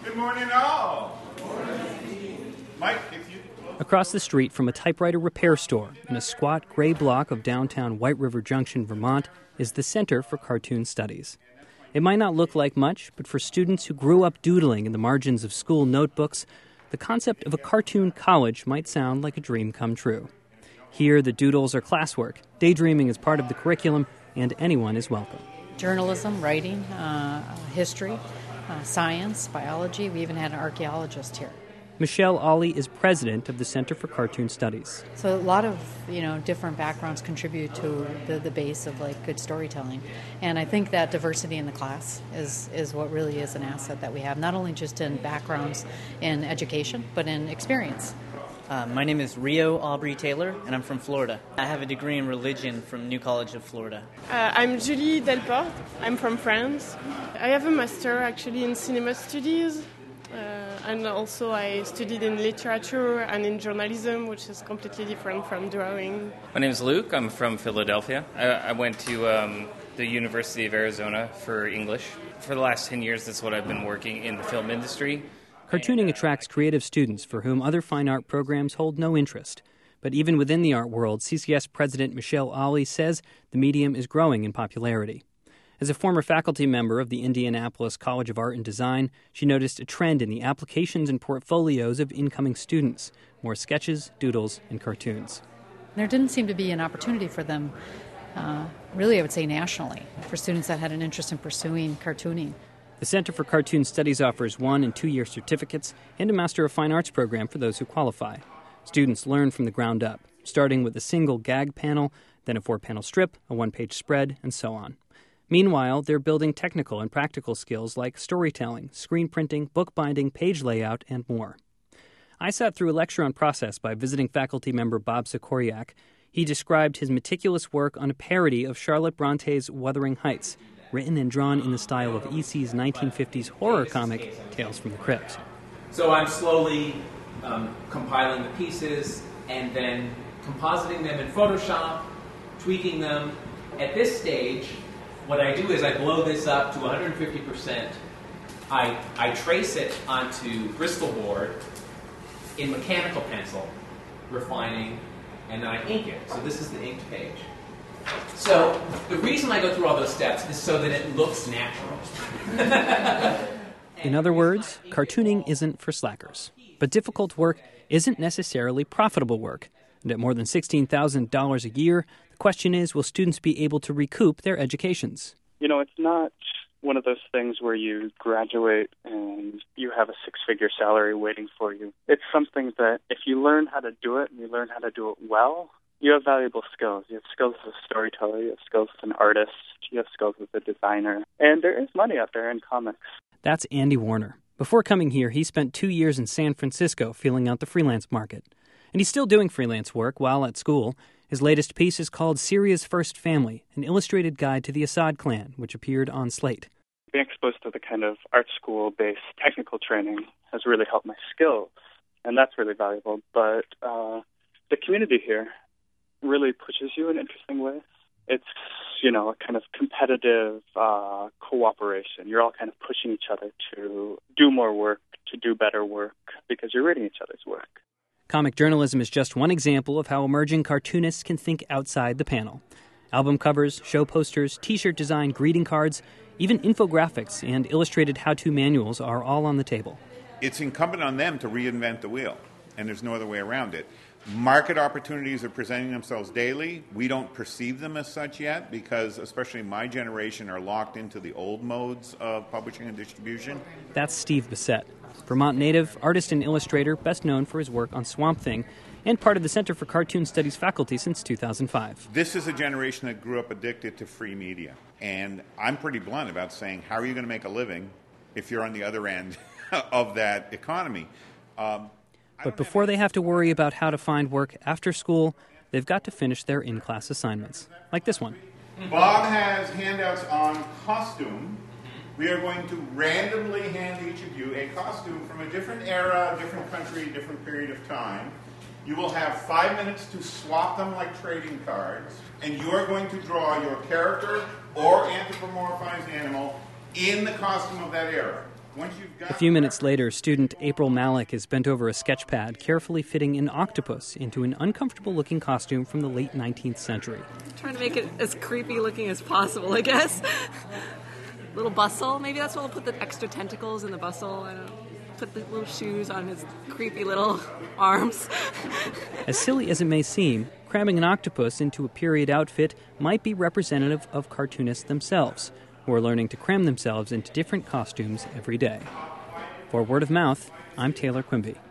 Good morning, all. Good morning. Mike, if you... Across the street from a typewriter repair store in a squat gray block of downtown White River Junction, Vermont, is the Center for Cartoon Studies. It might not look like much, but for students who grew up doodling in the margins of school notebooks, the concept of a cartoon college might sound like a dream come true. Here, the doodles are classwork, daydreaming is part of the curriculum, and anyone is welcome. Journalism, writing, history, science, biology. We even had an archaeologist here. Michelle Ollie is president of the Center for Cartoon Studies. So a lot of different backgrounds contribute to the base of good storytelling, and I think that diversity in the class is what really is an asset that we have, not only just in backgrounds in education, but in experience. My name is Rio Aubrey Taylor, and I'm from Florida. I have a degree in religion from New College of Florida. I'm Julie Delporte. I'm from France. I have a master actually in cinema studies. And also I studied in literature and in journalism, which is completely different from drawing. My name is Luke. I'm from Philadelphia. I went to the University of Arizona for English. For the last 10 years, that's what I've been working in the film industry. Cartooning attracts creative students for whom other fine art programs hold no interest. But even within the art world, CCS President Michelle Ollie says the medium is growing in popularity. As a former faculty member of the Indianapolis College of Art and Design, she noticed a trend in the applications and portfolios of incoming students, more sketches, doodles, and cartoons. There didn't seem to be an opportunity for them, really I would say nationally, for students that had an interest in pursuing cartooning. The Center for Cartoon Studies offers 1- and 2-year certificates and a Master of Fine Arts program for those who qualify. Students learn from the ground up, starting with a single gag panel, then a 4-panel strip, a 1-page spread, and so on. Meanwhile, they're building technical and practical skills like storytelling, screen printing, bookbinding, page layout, and more. I sat through a lecture on process by visiting faculty member Bob Sikoriak. He described his meticulous work on a parody of Charlotte Bronte's Wuthering Heights, written and drawn in the style of E.C.'s 1950s horror comic, Tales from the Crypt. So I'm slowly compiling the pieces and then compositing them in Photoshop, tweaking them. At this stage, what I do is I blow this up to 150%. I trace it onto Bristol board in mechanical pencil, refining, and then I ink it. So this is the inked page. So the reason I go through all those steps is so that it looks natural. In other words, cartooning isn't for slackers. But difficult work isn't necessarily profitable work. And at more than $16,000 a year, the question is, will students be able to recoup their educations? It's not one of those things where you graduate and you have a 6-figure salary waiting for you. It's something that if you learn how to do it and you learn how to do it well, you have valuable skills. You have skills as a storyteller, you have skills as an artist, you have skills as a designer, and there is money out there in comics. That's Andy Warner. Before coming here, he spent 2 years in San Francisco feeling out the freelance market. And he's still doing freelance work while at school. His latest piece is called Syria's First Family, an illustrated guide to the Assad clan, which appeared on Slate. Being exposed to the kind of art school-based technical training has really helped my skills, and that's really valuable. But the community here really pushes you in interesting ways. It's, a kind of competitive cooperation. You're all kind of pushing each other to do more work, to do better work, because you're reading each other's work. Comic journalism is just one example of how emerging cartoonists can think outside the panel. Album covers, show posters, T-shirt design, greeting cards, even infographics and illustrated how-to manuals are all on the table. It's incumbent on them to reinvent the wheel, and there's no other way around it. Market opportunities are presenting themselves daily. We don't perceive them as such yet because, especially my generation, are locked into the old modes of publishing and distribution. That's Steve Bissett, Vermont native, artist and illustrator, best known for his work on Swamp Thing, and part of the Center for Cartoon Studies faculty since 2005. This is a generation that grew up addicted to free media. And I'm pretty blunt about saying, how are you going to make a living if you're on the other end of that economy? But before they have to worry about how to find work after school, they've got to finish their in-class assignments, like this one. Bob has handouts on costume. We are going to randomly hand each of you a costume from a different era, different country, different period of time. You will have 5 minutes to swap them like trading cards, and you are going to draw your character or anthropomorphized animal in the costume of that era. A few minutes later, student April Malik is bent over a sketch pad, carefully fitting an octopus into an uncomfortable-looking costume from the late 19th century. Trying to make it as creepy-looking as possible, I guess. Little bustle, maybe that's what we'll put the extra tentacles in the bustle. I don't know. Put the little shoes on his creepy little arms. As silly as it may seem, cramming an octopus into a period outfit might be representative of cartoonists themselves, who are learning to cram themselves into different costumes every day. For Word of Mouth, I'm Taylor Quimby.